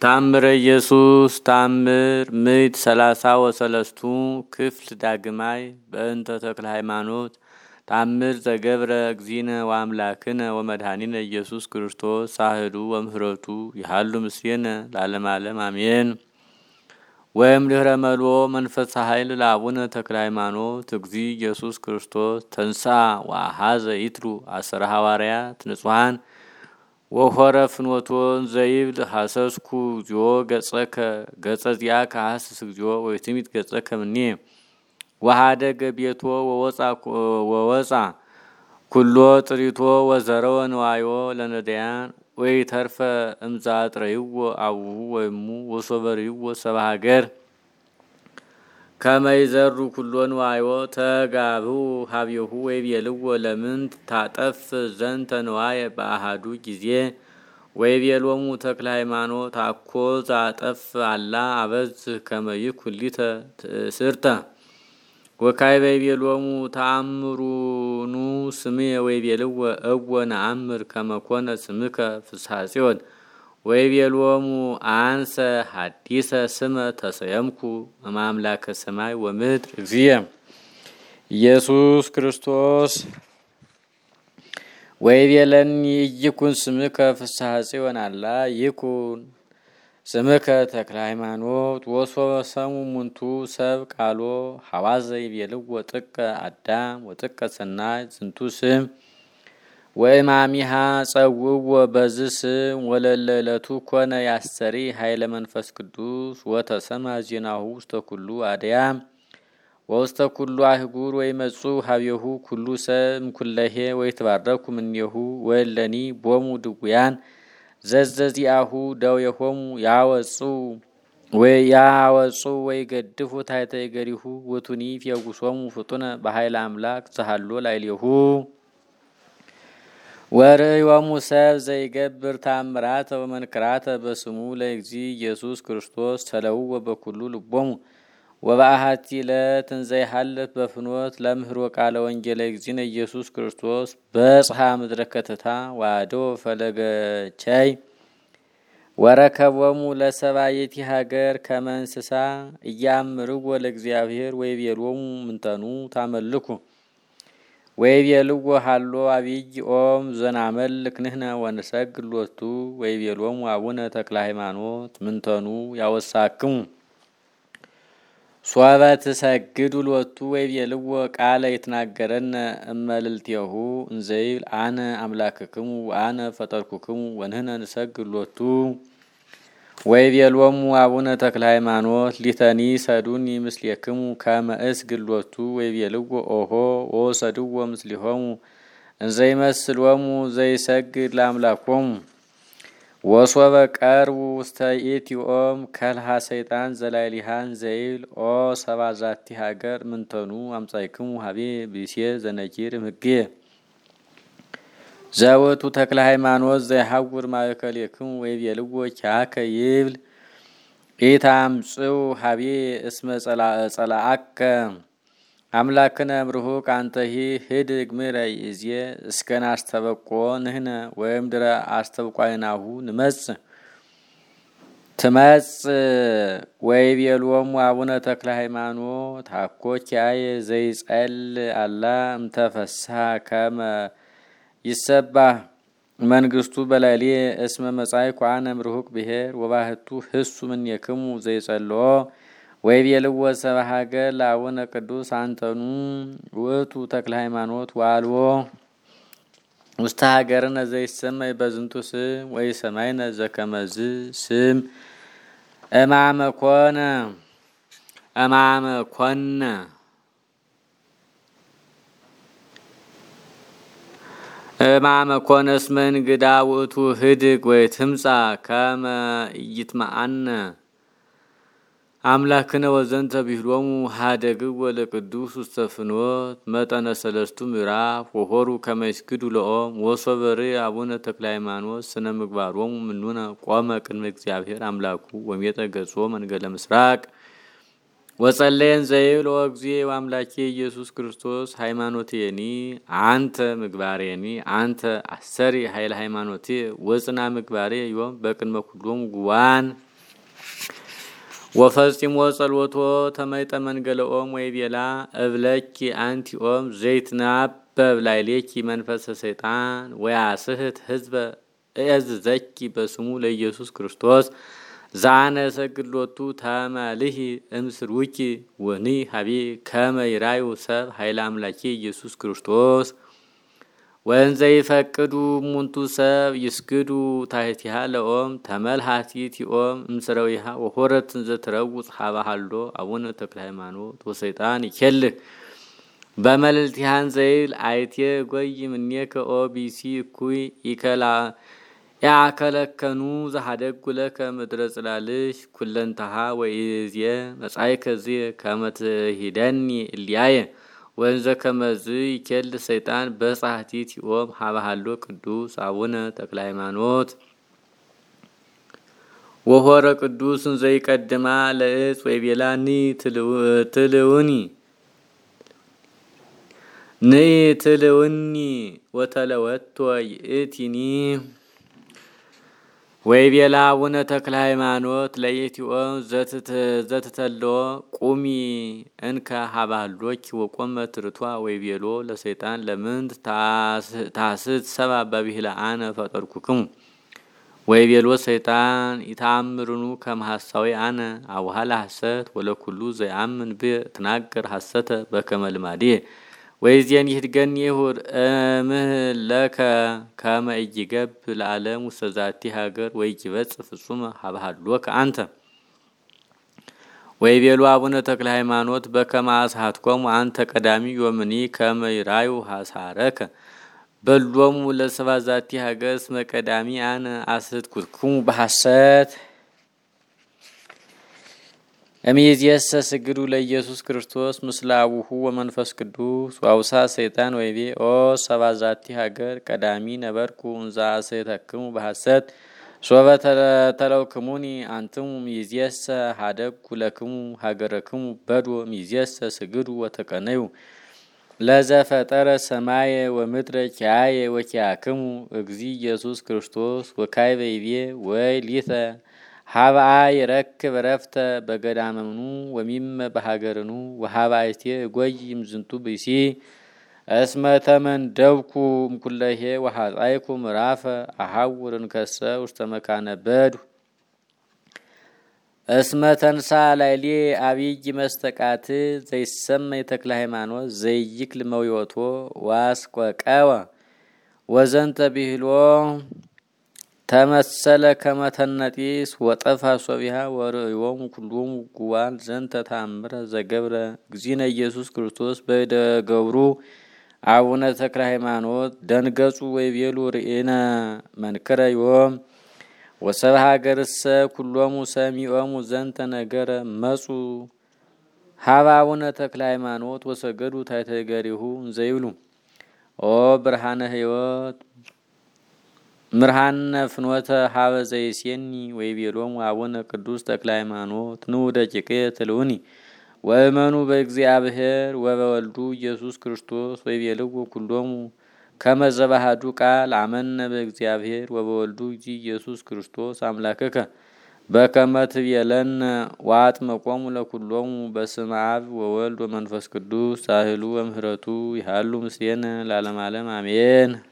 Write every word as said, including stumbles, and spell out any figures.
ታምረ ኢየሱስ ታምር ምዕት ሰላሳ ወሰለስቱ ክፍል ዳግማይ በእንተ ተክለ ሃይማኖት ታምር ዘገብረ እግዚእነ ወአምላክነ ወመድኃኒነ ኢየሱስ ክርስቶስ ሳህሉ ወምህረቱ ይሃሉ ምስሌነ ለዓለመ ዓለም አሜን። ወይም ድህረ መልኦ መንፈስ ኃይል ለአቡነ ተክለ ሃይማኖት እግዚእ ኢየሱስ ክርስቶስ ተንሳ ወአሐዘ ይትሉ አስረ ሐዋርያት ንጹሐን ወሆረ ፍኖቶን ዘይብል ሐሰስኩ እግዚኦ ገጸከ ገጸ ዚአከ ሐሰስ እግዚኦ ወይትሚት ገጸከ ምኔ ወሃደገ ቤቶ ወወፃ ወወፃ ኩሎ ጥሪቶ ወዘረወ ንዋዮ ለነዳያን ወይተርፈ እምዛ ጥረይዎ አቡሁ ወይሙ ወሶበሪዎ ሰብአ ሀገር ከመይዘሩ ኩሎን ዋዮ ተጋቡ ሀብየሁ ወይቤልዎ ለምንት ታጠፍ ዘንተ ንዋየ በአሃዱ ጊዜ ወይቤሎሙ ተክለ ሃይማኖት አኮ ዛጠፍ አላ አበዝ ከመይኩን ሊተ ትእስርተ ወካዕበ ይቤሎሙ ተአምሩኑ ስምየ ወይቤልዎ እወ ነአምር ከመኮነ ስምከ ፍስሐ ጽዮን ወይቤሎሙ አንሰ ሐዲሰ ስመ ተሰየምኩ እምአምላከ ሰማይ ወምድር እግዚእ ኢየሱስ ክርስቶስ ወይቤለኒ ይኩን ስምከ ፍስሐ ጽዮን አላ ይኩን ስምከ ተክለ ሃይማኖት ወሶበ ሰሙ ሙንቱ ሰብ ቃሎ ሐዋዘ ይቤልዎ ጥቀ አዳም ወጥቀ ሰናይ ዝንቱ ስም ወእማሚሃ ጸውዎ በዝስም ወለለለቱ ኮነ ያሰሪ ኃይለ መንፈስ ቅዱስ ወተሰማ ዜናሁ ውስተ ኩሉ አድያም ወውስተ ኩሉ አህጉር ወይመጹ ሀብየሁ ኩሉ ሰም ኩለሄ ወይትባረኩ ምኔሁ ወለኒ ቦሙ ድውያን ዘዘዚአሁ ደውየሆሙ ያወጹ ወያወጹ ወይገድፉ ታሕተ እገሪሁ ወቱኒ ፍየጉሶሙ ፍጡነ በኃይለ አምላክ ዘሃሎ ላዕሌሁ ወርእዮሙ ሰብ ዘይገብር ታምራተ ወመንክራተ በስሙ ለእግዚእ ኢየሱስ ክርስቶስ ተለውወ በኩሉ ልቦሙ ወበአሐቲ ዕለት እንዘ ይሃልፍ በፍኖት ለምህሮ ቃለ ወንጌለ እግዚእነ ኢየሱስ ክርስቶስ በጽሐ ምድረ ከተታ ወአድኅ ፈለገ ቸይ ወረከቦሙ ለሰባየቲ ሀገር ከመ እንስሳ ኢያእምርዎ ለእግዚአብሔር ወይቤሎሙ ምንተኑ ታመልኩ ወይቤልዎ ሃሎ አብይ ኦም ዘናመልክ ንሕነ ወንሰግድ ሎቱ ወይቤሎሙ አቡነ ተክለ ሃይማኖት ምንተኑ ያወሳክሙ ሶበ ትሰግዱ ሎቱ ወይቤልዎ ቃለ ይትናገረነ እመልዕልቴሁ እንዘይብል አነ አምላክክሙ ወአነ ፈጠርኩክሙ ወንሕነ ንሰግድ ሎቱ ወይቤሎሙ አቡነ ተክለ ሃይማኖት ሊተኒ ሰዱኒ ምስሌክሙ ከመ እስግድ ሎቱ ወይቤልዎ ኦሆ ወሰድዎ ምስሊሆሙ እንዘይመስሎሙ ዘይሰግድ ለአምላኮሙ ወሶበ ቀርቡ ውስተ ይእቲ ኦም ከልሃ ሰይጣን ዘላዕሊሃን ዘይብል ኦ ሰብአ ዛቲ ሀገር ምንተኑ አምጻእክሙ ሀቤ ብእሴ ዘነኪር እምሕጌ ዘውእቱ ተክለ ሃይማኖት ዘይሐውር ማእከሌክሙ ወይቤልዎ ኪያከ ይብል ኢታምጽኡ ሀቤ እስመ ጸላአከ አምላክነ እምርሁቅ አንተሂ ህድግ ምረይ ይእዜ እስከ ናስተበቆ ንሕነ ወእምድረ አስተብቋይናሁ ንመጽእ ትመጽእ ወይቤሎሙ አቡነ ተክለ ሃይማኖት አኮ ኪያየ ዘይጸልእ አላ እምተፈስሐ ከመ ይሰባህ መንግስቱ በላዕሌየ እስመ መጻእኩ አነ እምርሁቅ ብሔር ወባህቱ ህሱ ምኔክሙ ዘይጸልኦ ወይቤልዎ ሰብአ ሀገር ለአቡነ ቅዱስ አንተኑ ውእቱ ተክለ ሃይማኖት ወአልቦ ውስተ ሀገርነ ዘይሰመይ በዝንቱ ስም ወይሰማይነ ዘከመዝ ስም እማመ ኮነ እማመ ኮነ እማመ ኮነ እስመ እንግዳ ውእቱ ህድግ ወይትምጻእ ከመ ኢይትመዓነ አምላክነ ወዘንተ ቢሎሙ ሀደግዎ ለቅዱስ ውስተ ፍኖት መጠነ ሰለስቱ ምዕራፍ ወሆሩ ከመ ይስግዱ ለኦም ወሶበ ርእየ አቡነ ተክለ ሃይማኖት ስነ ምግባሮሙ ምኑነ ቆመ ቅድመ እግዚአብሔር አምላኩ ወሜጠ ገጾ መንገለ ምስራቅ ወጸለየን ዘይብል ኦ እግዚእ ወአምላኬ ኢየሱስ ክርስቶስ ሃይማኖቴኒ አንተ ምግባሬኒ አንተ አሰሪ ኃይለ ሃይማኖቴ ወጽና ምግባሬ ዮም በቅድመ ኩሎሙ ጉባን ወፈጽሞ ጸሎቶ ተመይጠ መንገለኦም ወይቤላ እብለኪ አንቲኦም ዘይትናበብ ላይሌኪ መንፈሰ ሰይጣን ወያስህት ህዝበ እያዝዘኪ በስሙ ለኢየሱስ ክርስቶስ ዛነ ሰግሎቱ ተመልሂ እምስሩኪ ወኒ ሀቢ ከመይራዩ ሰብ ኃይለ አምላኪ ኢየሱስ ክርስቶስ ወንዘ ይፈቅዱ ሙንቱ ሰብ ይስግዱ ታህቲሃ ለኦም ተመልሃቲቲኦም እምስረዊሃ ወሆረት ዘትረውጽ ሀባሃልዶ አቡነ ተክለ ሃይማኖት ወሰይጣን ይኬልህ በመልልቲሃን ዘይል አይቴ ጎይ ምኔከ ኦቢሲ እኩይ ይከላ ያከለከኑ ዘሐደጉ ለከ ምድረ ጽላልሽ ኩለንተሃ ወይዝየ መጻይከ ዚ ከመትሂደኒ እልያየ ወንዘ ከመዝ ይኬል ሰይጣን በጻህቲቲኦም ሀባሃሎ ቅዱስ አቡነ ተክለ ሃይማኖት ወሆረ ቅዱስ ዘይቀድማ ለእጽ ወይቤላኒ ትልውኒ ኒ ትልውኒ ወተለወቶ ይእቲኒ ወይቤላ አቡነ ተክለ ሃይማኖት ለኢትዮጵያም ዘትተሎ ቁሚ እንከ ሀባሎች ወቆመ ትርቷ ወይቤሎ ለሰይጣን ለምንት ታስት ሰባ በብሂለ አነ ፈጠርኩክሙ ወይቤሎ ሰይጣን ይታምሩኑ ከመሐሳዊ አነ አውሃላ ሐሰት ወለኩሉ ዘያምን በትናገር ሐሰተ በከመ ልማዴ ወይዚያን ይህድገን ይሁር እምህለከ ከመ ይገብ ለዓለም ወሰዛቲ ሀገር ወይጅበጽ ፍጹም ሀባሃሎከ አንተ ወይቤሉ አቡነ ተክለ ሃይማኖት በከመ አስሐትኮሙ አንተ ቀዳሚ ወምኒ ከመ ይራዩ ሐሳረከ በሎሙ ለሰባዛቲ ሀገር እስመ ቀዳሚ አነ አስሕትኩክሙ በሐሰት እምይእዜሰ ስግዱ ለኢየሱስ ክርስቶስ ምስለ አቡሁ ወመንፈስ ቅዱስ ወአውሳ ሰይጣን ወይቤ ኦ ሰባዛቲ ሀገር ቀዳሚ ነበርኩ እንዘ አስሕተክሙ በሐሰት ሶበ ተለውክሙኒ አንትሙ እምይእዜሰ ሀደጉ ለክሙ ሀገረክሙ በዶ እምይእዜሰ ስግዱ ወተቀነዩ ለዘፈጠረ ሰማየ ወምድረ ኪያየ ወኪያክሙ እግዚ ኢየሱስ ክርስቶስ ወካዕበ ይቤ ወይ ሊተ ሀብአ ይረክብ ረፍተ በገዳመኑ ወሚመ በሀገርኑ ወሀብአይቴ ጎይም ዝንቱ ብእሲ እስመ ተመንደብኩ እምኩለሄ ወሐጻይኩ ምዕራፈ አሐውርን ከሰ ውስተ መካነ በዱ እስመ ተንሳ ላይሌ አብይ መስተቃት ዘይሰመይ ተክለ ሃይማኖት ዘይክል መውዮቶ ዋስቆቀወ ወዘንተ ቢህሎ ተመሰለ ከመተነጢስ ወጠፋ ሶቢሃ ወርእዮሙ ኩሎሙ ጉዋን ዘንተ ታምረ ዘገብረ እግዚእነ ኢየሱስ ክርስቶስ በደገብሩ አቡነ ተክለ ሃይማኖት ደንገጹ ወይቤሉ ርኢነ መንከረ ዮም ወሰብአ ሀገርሰ ኩሎሙ ሰሚዖሙ ዘንተ ነገረ መጹ ሀበ አቡነ ተክለ ሃይማኖት ወሰገዱ ታሕተ እገሪሁ ዘይብሉ ኦ ብርሃነ ሕይወት ምርሃነ ፍኖተ ሀበ ዘይሴኒ ወይቤሎሙ አቡነ ቅዱስ ተክለ ሃይማኖት ኑ ደቂቄ ትልውኒ ወእመኑ በእግዚአብሔር ወበወልዱ ኢየሱስ ክርስቶስ ወይቤልዎ ኩሎሙ ከመ ዘባሃዱ ቃል አመነ በእግዚአብሔር ወበወልዱ ኢየሱስ ክርስቶስ አምላከከ በከመ ትቤለነ ወአጥመቆሙ ለኩሎሙ በስመ አብ ወወልድ ወመንፈስ ቅዱስ ሳህሉ ወምህረቱ ይሃሉ ምስሌነ ለዓለመ ዓለም አሜን።